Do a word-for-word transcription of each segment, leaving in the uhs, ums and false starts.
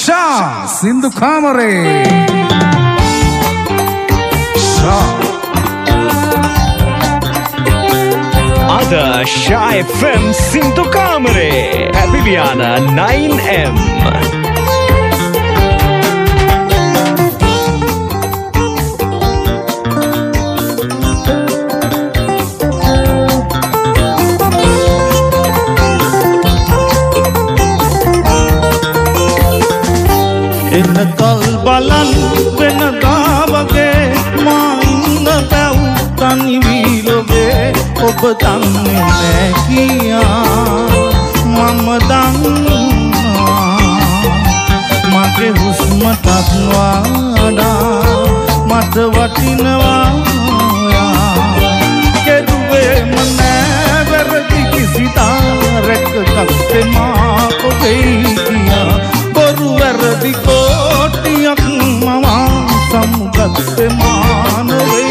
Shah Sindhu Kamare. Shah. Ada Shah F M Sindhu Kamare. Paviliana nine M. එනකල් බලන් වෙනදා වගේ මා ඉන්න බැව් තනි වීලොගේ ඔබ දන්නේ නෑ කියා මම දන්නවා මගේ හුස්මටත් වඩා මට වටිනවා කෙරුවේම නෑ වැරදි කිසි තාරක ගත්තේ මා ඔබේ කියා බොරු වැරදි කෝටියක් මම සමුගත්තේ මානවේ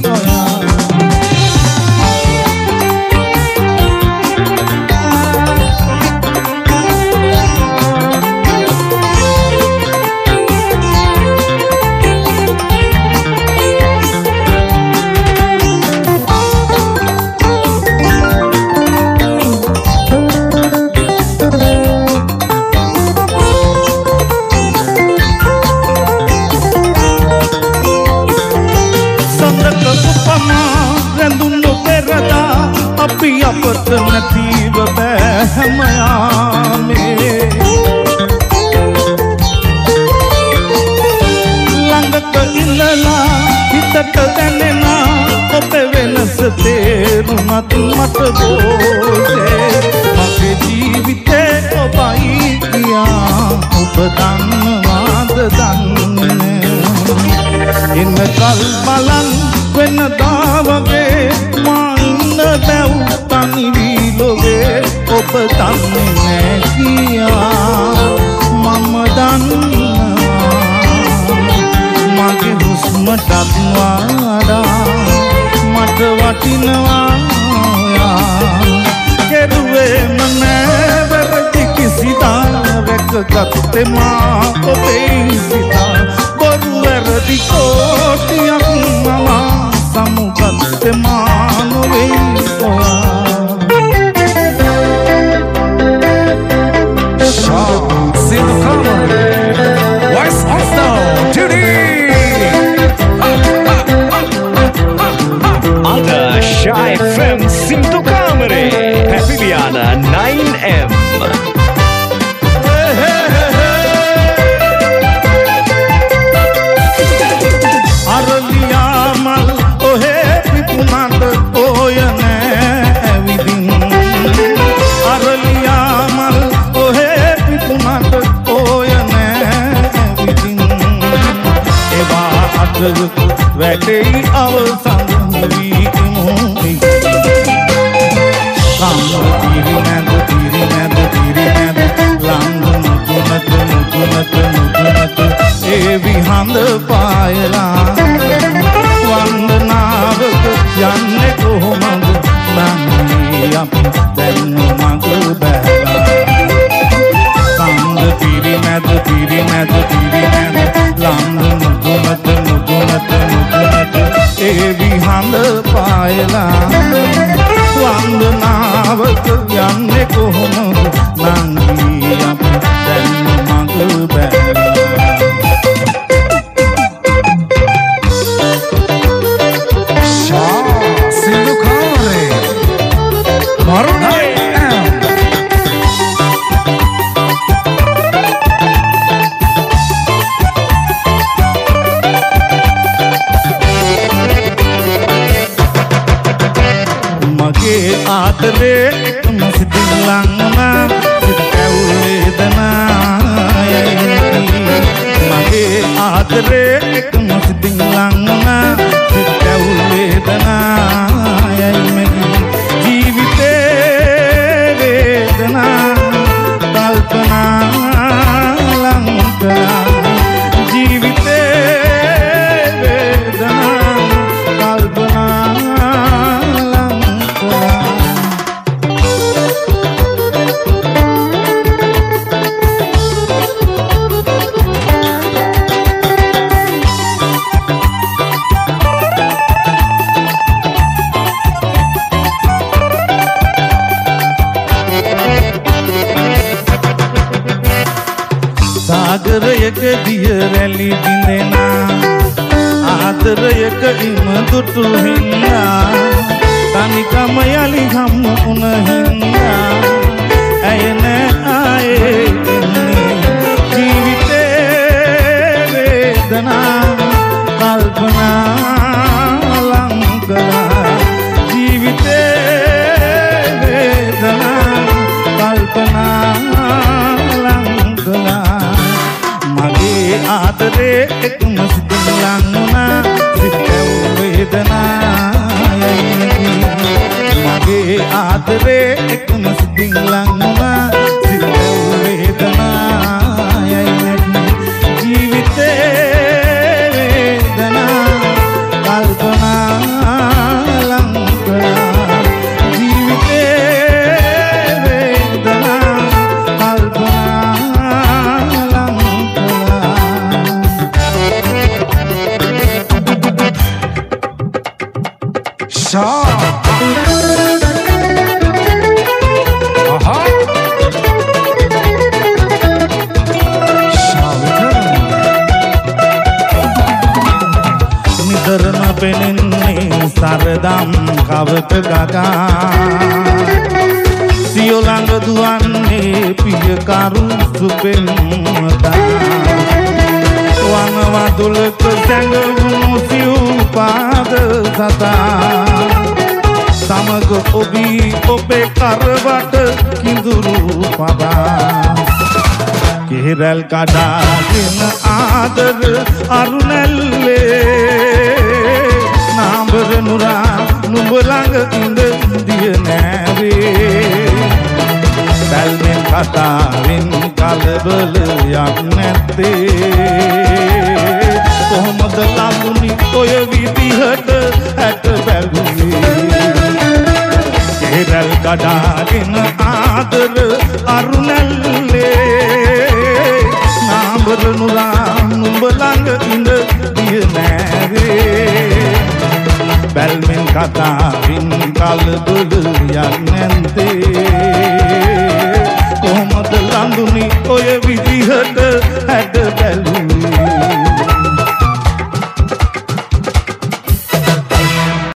අපි අපට නැතිව බෑ හැමයාමේ ළඟක ඉන්නලා හිතට දැනෙන ඔබ වෙනස තේරුණත් මට බෝසේ මගේ ජීවිතේ ඔබයි කියා ඔබ දන්නවාද දන්නේ එන්නකල් බලන් වෙනදා වගේ මා බැව් තනි වීලොගේ ඔබ දන්නේ නෑ කියා මම දන්නවා මගේ හුස්මටත් වඩා මට වටිනවා කෙරුවේම නෑ වැරදි කිසි දාරක ගත්තේ මා ඔබේ සිතා බොරු වැරදි කෝටියක් මම සමුගත්තේ මානවේ Shah Sindhu Kamare. Voice of the Judy. Ada Shah F M Sindhu Kamare. Paviliana nine M. Araliyamal ohe pipunat oyane vidin Araliyamal ohe pipunat oyane vidin eva atavuk වැටෙයි අවසන් වීමයි සම්පීරි නැද පීරි නැද පීරි නැද ලංගුන තුනත මුතුනත මුතුනත ඒ විහඳ පායලා වන්දනාවක යන්නේ කොහොමද නන්නේ අපි දැන් මඟ බැලලා සම්ද පීරි නැද පීරි නැද පීරි නැද ලංගුන තුනත මුතුනත මුතුනත ඒ විහඳ පායලා වන්දනාවක යන්නේ කොහොමද නන්නේ අපි දැන් මඟ බැලලා Shah Sindhu Kamare. nine M. මගේ ආදරේ එකම සිතින් ලංවනා සිත වේදනායයි මගේ ආදරේ එකම සිතින් ලංවනා සිත වේදනායයි මගේ ජීවිතේ වේදනා කල්පනා ලංකලා ජීවිතේ වේදනා කල්පනා සාගරයක දිය රැලි බිඳෙනා ආදරයක ඉම දුටු හින්දා තනිකම යලි හම් උන හින්දා ඇය නෑ ආයේ එන්නේ ජීවිතේ වේදනා කල්පනා ලං කළා ජීවිතේ වේදනා කල්පනා ලං කළා මගේ ආදරේ එක්ම සිතින් ලං වුණා සිතේ වේදනායයි මගේ ආදරේ එක්ම සිතින් ලං වුණා සිතේ වේදනායයි ජීවිතේ වේදනා කල්පනා ලං කළා ජීවිතේ වේදනා කල්පනා ලං කළා Shah. Aha. Shah නිතරම පෙනෙන්නේ සරදම් කවක ගගා සියෝ ළඟ දුවන්නේ පිය කරු සුපෙම්මතා වන වදුලක සැඟවුණු සිව් පාද සතා සමග ඔබී ඔබේ කරවට කිඳුරු පබා කෙරල් කඩාගෙන ආදර අරුණැල්ලේ නාඹර නුරා නුඹ ළඟ ඉඳ දිය නෑවේ බැල්මෙන් කතාවෙන් කලබල යක් නැත්තේ කොහොමද ලඟුනි ඔය විදිහට ඇට බැලුවේ කෙරල් කඩාගෙන ආදර අරුණැල්ලේ නාඹර නුරා නුඹ ළඟ ඉඳ දිය නෑවේ බැල්මෙන් කතාවෙන් කලබල යක් නැත්තේ